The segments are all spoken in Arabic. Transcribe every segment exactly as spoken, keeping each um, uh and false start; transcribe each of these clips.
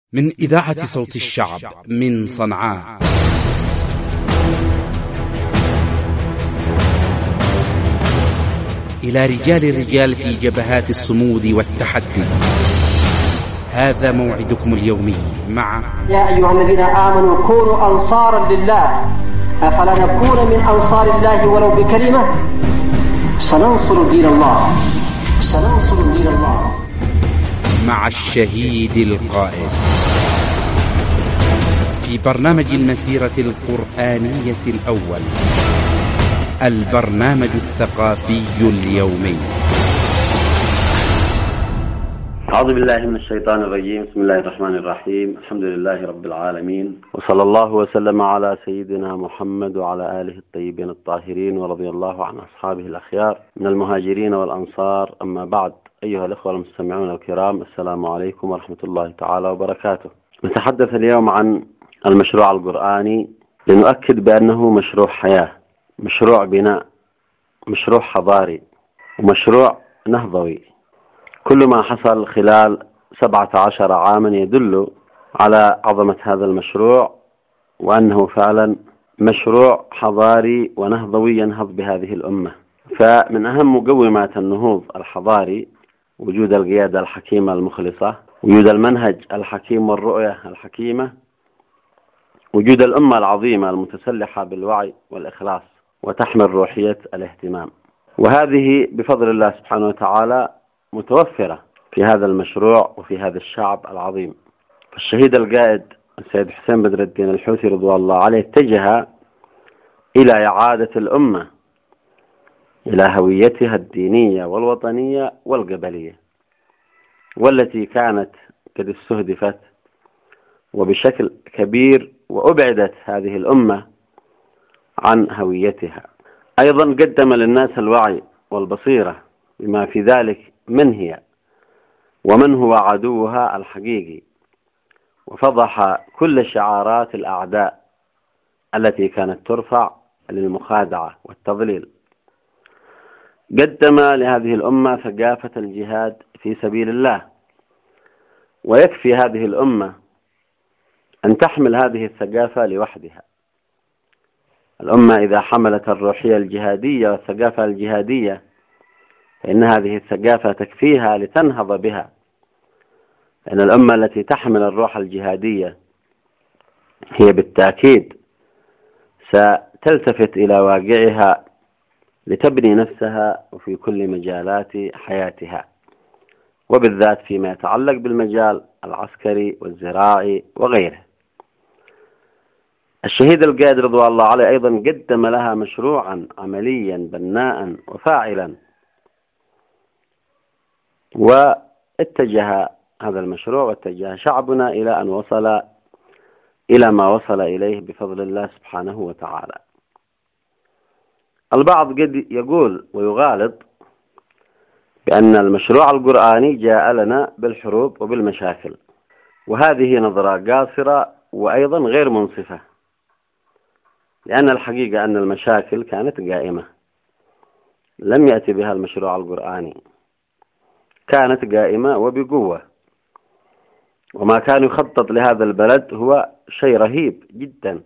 من إذاعة صوت الشعب من صنعاء. إلى رجال الرجال في جبهات الصمود والتحدي، هذا موعدكم اليومي مع يا أيها الذين آمنوا كونوا أنصارا لله، أفلا نكون من أنصار الله ولو بكلمة؟ سننصر دين الله سننصر دين الله مع الشهيد القائد في برنامج المسيرة القرآنية الأول، البرنامج الثقافي اليومي. أعوذ بالله من الشيطان الرجيم. بسم الله الرحمن الرحيم. الحمد لله رب العالمين، وصلى الله وسلم على سيدنا محمد وعلى آله الطيبين الطاهرين، ورضي الله عن أصحابه الأخيار من المهاجرين والأنصار. أما بعد، أيها الأخوة المستمعون الكرام، السلام عليكم ورحمة الله تعالى وبركاته. نتحدث اليوم عن المشروع القرآني لنؤكد بأنه مشروع حياة، مشروع بناء، مشروع حضاري، ومشروع نهضوي. كل ما حصل خلال سبعة عشر عاما يدل على عظمة هذا المشروع، وأنه فعلا مشروع حضاري ونهضوي ينهض بهذه الأمة. فمن أهم مقومات النهوض الحضاري وجود القيادة الحكيمة المخلصة، وجود المنهج الحكيم والرؤية الحكيمة، وجود الأمة العظيمة المتسلحة بالوعي والإخلاص وتحمل روحية الاهتمام. وهذه بفضل الله سبحانه وتعالى متوفرة في هذا المشروع وفي هذا الشعب العظيم. فالشهيد القائد السيد حسين بدر الدين الحوثي رضوان الله عليه اتجه إلى إعادة الأمة إلى هويتها الدينية والوطنية والقبلية، والتي كانت قد استهدفت وبشكل كبير، وأبعدت هذه الأمة عن هويتها. أيضا قدم للناس الوعي والبصيرة بما في ذلك من هي ومن هو عدوها الحقيقي، وفضح كل شعارات الأعداء التي كانت ترفع للمخادعة والتضليل. قدم لهذه الأمة ثقافة الجهاد في سبيل الله، ويكفي هذه الأمة أن تحمل هذه الثقافة لوحدها. الأمة إذا حملت الروحية الجهادية والثقافة الجهادية، فإن هذه الثقافة تكفيها لتنهض بها. لأن الأمة التي تحمل الروح الجهادية هي بالتأكيد ستلتفت إلى واقعها لتبني نفسها وفي كل مجالات حياتها، وبالذات فيما يتعلق بالمجال العسكري والزراعي وغيره. الشهيد القائد رضوان الله عليه أيضا قدم لها مشروعا عمليا بناء وفاعلا، واتجه هذا المشروع واتجه شعبنا إلى أن وصل إلى ما وصل إليه بفضل الله سبحانه وتعالى. البعض قد يقول ويغالط بأن المشروع القرآني جاء لنا بالحروب وبالمشاكل، وهذه نظرة قاصرة وأيضا غير منصفة، لأن الحقيقة أن المشاكل كانت قائمة، لم يأتي بها المشروع القرآني، كانت قائمة وبقوة. وما كان يخطط لهذا البلد هو شيء رهيب جدا.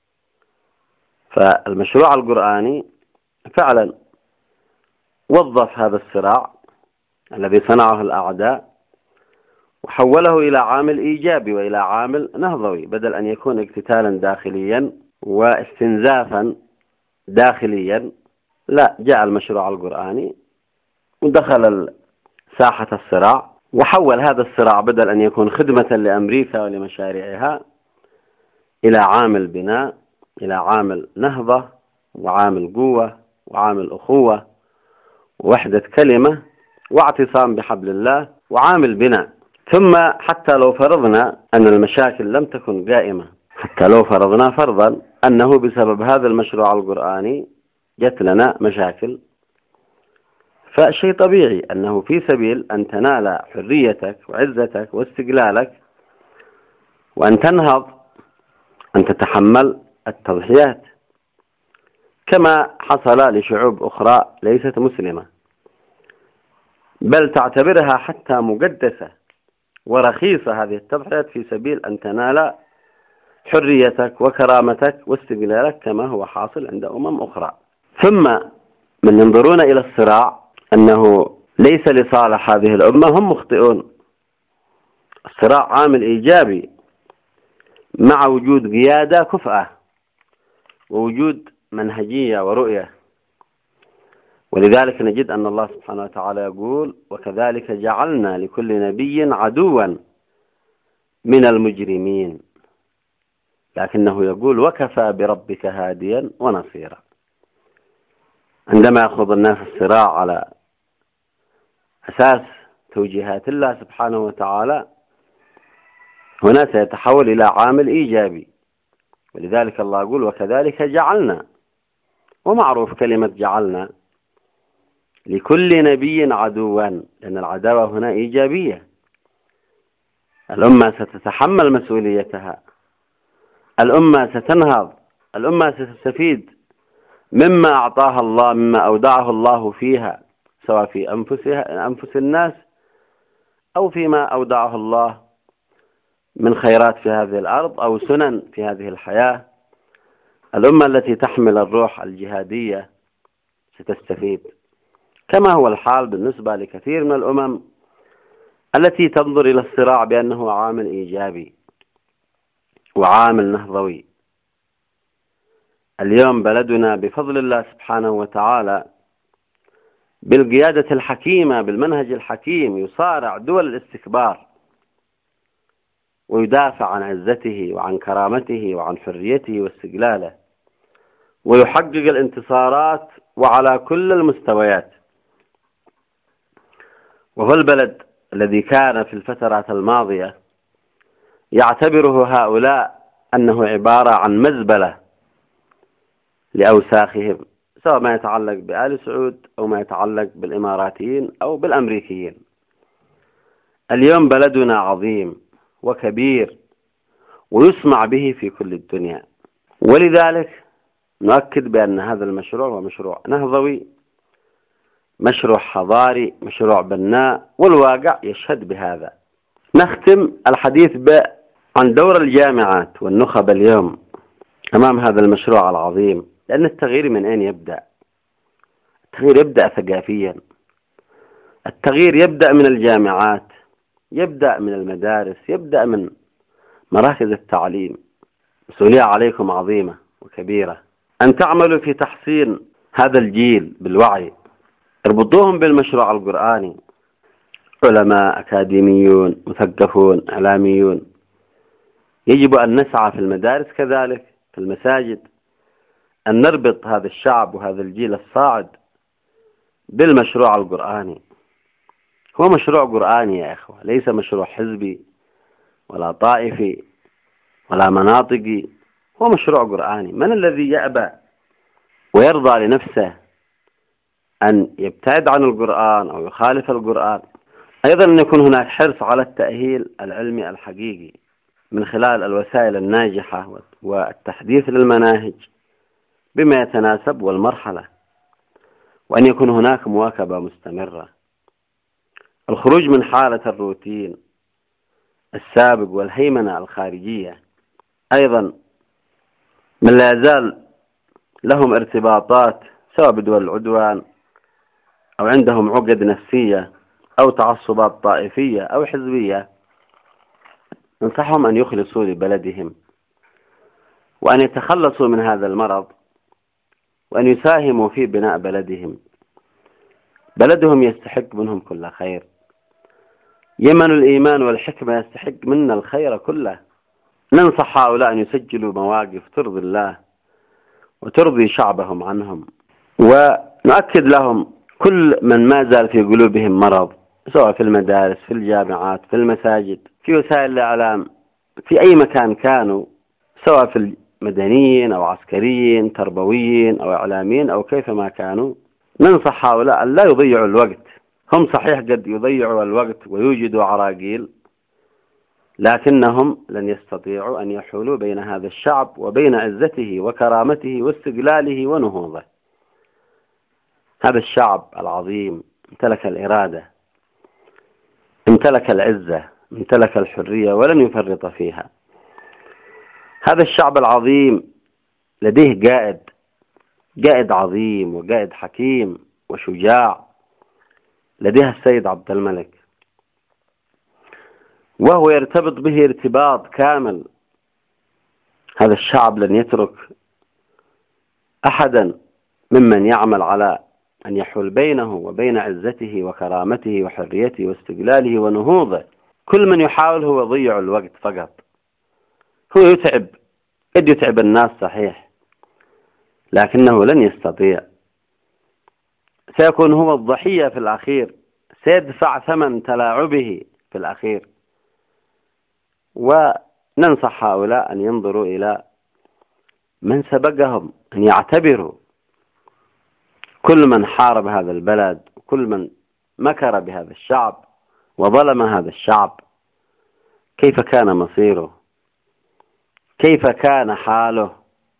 فالمشروع القرآني فعلا وظف هذا الصراع الذي صنعه الأعداء وحوله إلى عامل إيجابي وإلى عامل نهضوي، بدل أن يكون اقتتالا داخليا واستنزافا داخليا. لا، جاء المشروع القرآني ودخل ساحة الصراع وحول هذا الصراع بدل أن يكون خدمة لأمريكا ولمشاريعها إلى عامل بناء، إلى عامل نهضة وعامل قوة وعامل أخوة ووحدة كلمة واعتصام بحبل الله وعامل بناء. ثم حتى لو فرضنا أن المشاكل لم تكن قائمة، حتى لو فرضنا فرضا أنه بسبب هذا المشروع القرآني جت لنا مشاكل، فشيء طبيعي أنه في سبيل أن تنال حريتك وعزتك واستقلالك وأن تنهض أن تتحمل التضحيات، كما حصل لشعوب أخرى ليست مسلمة بل تعتبرها حتى مقدسة ورخيصة هذه التضحيات في سبيل أن تنال حريتك وكرامتك واستقلالك كما هو حاصل عند أمم أخرى. ثم من ينظرون إلى الصراع أنه ليس لصالح هذه الأمة هم مخطئون. الصراع عامل إيجابي مع وجود قيادة كفءة ووجود منهجية ورؤية. ولذلك نجد أن الله سبحانه وتعالى يقول: وكذلك جعلنا لكل نبي عدوا من المجرمين، لكنه يقول: وكفى بربك هاديا ونصيرا. عندما يأخذ الناس الصراع على أساس توجيهات الله سبحانه وتعالى هنا سيتحول إلى عامل إيجابي. ولذلك الله يقول: وكذلك جعلنا. ومعروف كلمة جعلنا لكل نبي عدوا، لأن العداوة هنا إيجابية. الأمة ستتحمل مسؤوليتها، الأمة ستنهض، الأمة ستستفيد مما أعطاها الله، مما أودعه الله فيها، سواء في أنفسها أنفس الناس أو فيما أودعه الله من خيرات في هذه الأرض أو سنن في هذه الحياة. الأمة التي تحمل الروح الجهادية ستستفيد، كما هو الحال بالنسبة لكثير من الأمم التي تنظر إلى الصراع بأنه عامل إيجابي وعامل نهضوي. اليوم بلدنا بفضل الله سبحانه وتعالى بالقيادة الحكيمة بالمنهج الحكيم يصارع دول الاستكبار ويدافع عن عزته وعن كرامته وعن حريته واستقلاله، ويحقق الانتصارات وعلى كل المستويات. وهو البلد الذي كان في الفترات الماضية يعتبره هؤلاء أنه عبارة عن مزبلة لأوساخهم، سواء ما يتعلق بآل سعود أو ما يتعلق بالإماراتيين أو بالأمريكيين. اليوم بلدنا عظيم وكبير ويسمع به في كل الدنيا، ولذلك نؤكد بأن هذا المشروع هو مشروع نهضوي، مشروع حضاري، مشروع بناء، والواقع يشهد بهذا. نختم الحديث عن دور الجامعات والنخب اليوم أمام هذا المشروع العظيم، لأن التغيير من أين يبدأ؟ التغيير يبدأ ثقافيا، التغيير يبدأ من الجامعات، يبدأ من المدارس، يبدأ من مراكز التعليم. مسؤولية عليكم عظيمة وكبيرة أن تعملوا في تحصين هذا الجيل بالوعي. اربطوهم بالمشروع القرآني، علماء، أكاديميون، مثقفون، إعلاميون. يجب أن نسعى في المدارس كذلك، في المساجد، أن نربط هذا الشعب وهذا الجيل الصاعد بالمشروع القرآني. هو مشروع قرآني يا إخوة، ليس مشروع حزبي ولا طائفي ولا مناطقي، هو مشروع قرآني. من الذي يأبى ويرضى لنفسه أن يبتعد عن القرآن أو يخالف القرآن؟ أيضا أن يكون هناك حرص على التأهيل العلمي الحقيقي من خلال الوسائل الناجحة والتحديث للمناهج بما يتناسب والمرحلة، وأن يكون هناك مواكبة مستمرة. الخروج من حالة الروتين السابق والهيمنة الخارجية. أيضا من لا يزال لهم ارتباطات سواء بدول العدوان أو عندهم عقد نفسية أو تعصبات طائفية أو حزبية، ننصحهم أن يخلصوا لبلدهم وأن يتخلصوا من هذا المرض وأن يساهموا في بناء بلدهم. بلدهم يستحق منهم كل خير. يمن الإيمان والحكمة يستحق منا الخير كله. ننصح هؤلاء أن يسجلوا مواقف ترضي الله وترضي شعبهم عنهم، ونؤكد لهم كل من ما زال في قلوبهم مرض، سواء في المدارس، في الجامعات، في المساجد، في وسائل الإعلام، في أي مكان كانوا، سواء في المدنيين أو عسكريين، تربويين أو إعلاميين أو كيفما كانوا. ننصح هؤلاء أن لا يضيعوا الوقت. هم صحيح قد يضيعوا الوقت ويوجدوا عراقيل، لكنهم لن يستطيعوا أن يحولوا بين هذا الشعب وبين عزته وكرامته واستقلاله ونهوضه. هذا الشعب العظيم امتلك الإرادة، امتلك العزة، امتلك الحرية ولن يفرط فيها. هذا الشعب العظيم لديه قائد قائد عظيم وقائد حكيم وشجاع، لديه السيد عبد الملك، وهو يرتبط به ارتباط كامل. هذا الشعب لن يترك أحدا ممن يعمل على أن يحول بينه وبين عزته وكرامته وحريته واستقلاله ونهوضه. كل من يحاول هو يضيع الوقت فقط، هو يتعب، قد يتعب الناس صحيح، لكنه لن يستطيع. سيكون هو الضحية في الأخير، سيدفع ثمن تلاعبه في الأخير. وننصح هؤلاء أن ينظروا إلى من سبقهم، أن يعتبروا كل من حارب هذا البلد وكل من مكر بهذا الشعب وظلم هذا الشعب كيف كان مصيره، كيف كان حاله،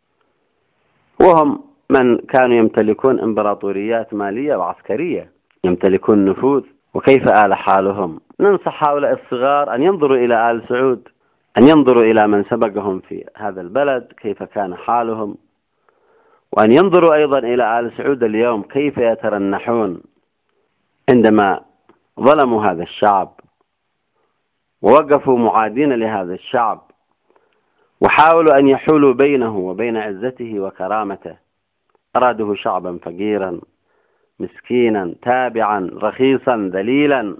وهم من كانوا يمتلكون امبراطوريات مالية وعسكرية، يمتلكون نفوذ، وكيف آل حالهم. ننصح هؤلاء الصغار أن ينظروا إلى آل سعود، أن ينظروا إلى من سبقهم في هذا البلد كيف كان حالهم، وأن ينظروا أيضا إلى آل سعود اليوم كيف يترنحون عندما ظلموا هذا الشعب ووقفوا معادين لهذا الشعب وحاولوا أن يحولوا بينه وبين عزته وكرامته. أرادوه شعبا فقيرا مسكينا تابعا رخيصا ذليلا،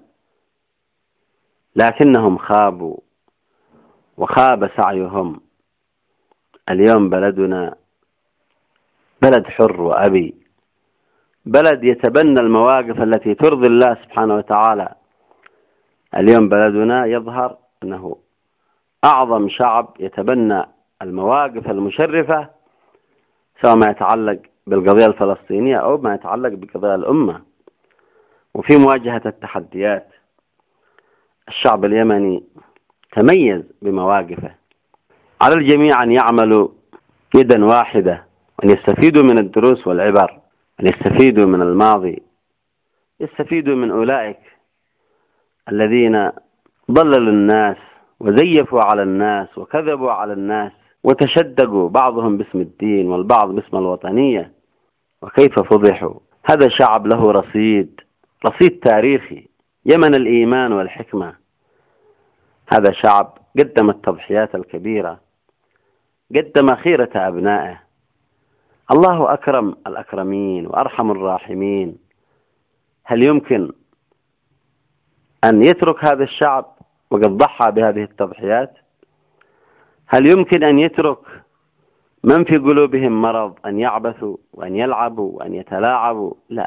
لكنهم خابوا وخاب سعيهم. اليوم بلدنا بلد حر وأبي، بلد يتبنى المواقف التي ترضي الله سبحانه وتعالى. اليوم بلدنا يظهر أنه أعظم شعب يتبنى المواقف المشرفة، سواء ما يتعلق بالقضية الفلسطينية أو ما يتعلق بقضايا الأمة. وفي مواجهة التحديات الشعب اليمني تميز بمواقفه. على الجميع أن يعملوا يدا واحدة، وأن يستفيدوا من الدروس والعبر، أن يستفيدوا من الماضي، يستفيدوا من أولئك الذين ضللوا الناس وزيفوا على الناس وكذبوا على الناس وتشدقوا بعضهم باسم الدين والبعض باسم الوطنية، وكيف فضحوا. هذا شعب له رصيد رصيد تاريخي، يمن الإيمان والحكمة. هذا شعب قدم التضحيات الكبيرة، قدم خيرة أبنائه. الله أكرم الأكرمين وأرحم الراحمين. هل يمكن أن يترك هذا الشعب وقد ضحى بهذه التضحيات؟ هل يمكن أن يترك من في قلوبهم مرض أن يعبثوا وأن يلعبوا وأن يتلاعبوا؟ لا.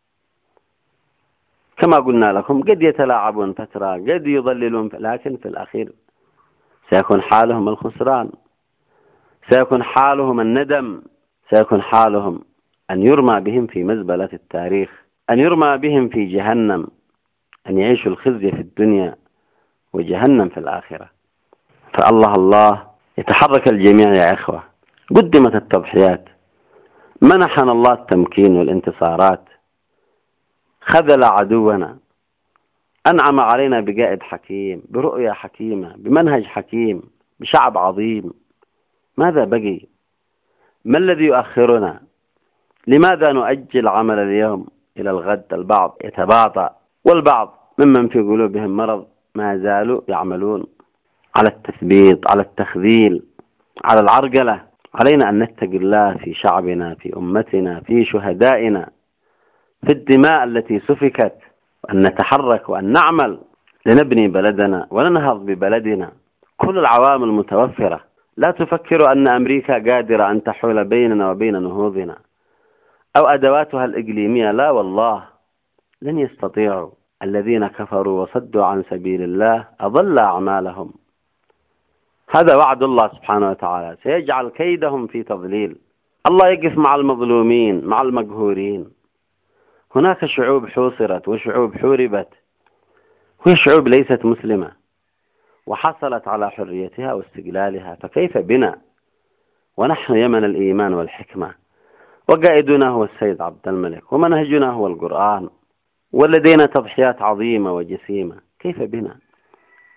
كما قلنا لكم قد يتلاعبون فترة، قد يضللون، لكن في الأخير سيكون حالهم الخسران، سيكون حالهم الندم، سيكون حالهم أن يرمى بهم في مزبلة التاريخ، أن يرمى بهم في جهنم، أن يعيشوا الخزي في الدنيا وجهنم في الآخرة. فالله الله يتحرك الجميع يا إخوة. قدمت التضحيات، منحنا الله التمكين والانتصارات، خذل عدونا، أنعم علينا بقائد حكيم، برؤية حكيمة، بمنهج حكيم، بشعب عظيم. ماذا بقي؟ ما الذي يؤخرنا؟ لماذا نؤجل عمل اليوم إلى الغد؟ البعض يتباطأ، والبعض ممن في قلوبهم مرض ما زالوا يعملون على التثبيط، على التخذيل، على العرقلة. علينا أن نتقي الله في شعبنا، في أمتنا، في شهدائنا، في الدماء التي سفكت، وأن نتحرك وأن نعمل لنبني بلدنا وننهض ببلدنا. كل العوامل متوفرة. لا تفكروا أن أمريكا قادرة أن تحول بيننا وبين نهوضنا أو أدواتها الإقليمية، لا والله، لن يستطيعوا. الذين كفروا وصدوا عن سبيل الله أضل أعمالهم. هذا وعد الله سبحانه وتعالى، سيجعل كيدهم في تضليل. الله يقف مع المظلومين، مع المقهورين. هناك شعوب حوصرت وشعوب حوربت، وهي شعوب ليست مسلمة وحصلت على حريتها واستقلالها، فكيف بنا ونحن يمن الإيمان والحكمة، وقائدنا هو السيد عبد الملك، ومنهجنا هو القرآن، ولدينا تضحيات عظيمة وجسيمة. كيف بنا؟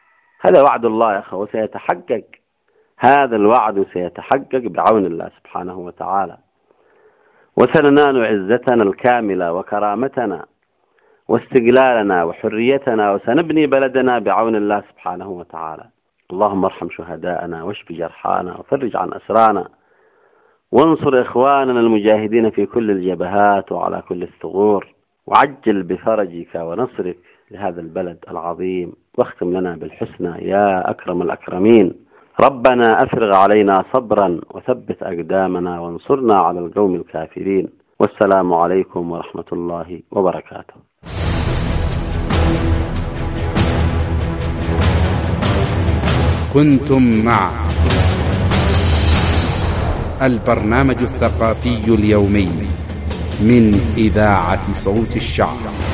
هذا وعد الله يا أخوة، وسيتحقق هذا الوعد، سيتحقق بعون الله سبحانه وتعالى. وسننال عزتنا الكاملة وكرامتنا واستقلالنا وحريتنا، وسنبني بلدنا بعون الله سبحانه وتعالى. اللهم ارحم شهداءنا واشف جرحانا وفرج عن أسرانا، وانصر إخواننا المجاهدين في كل الجبهات وعلى كل الثغور، وعجل بفرجك ونصرك لهذا البلد العظيم، واختم لنا بالحسنى يا أكرم الأكرمين. ربنا أفرغ علينا صبرا وثبت أقدامنا وانصرنا على القوم الكافرين. والسلام عليكم ورحمة الله وبركاته. كنتم مع البرنامج الثقافي اليومي من إذاعة صوت الشعب.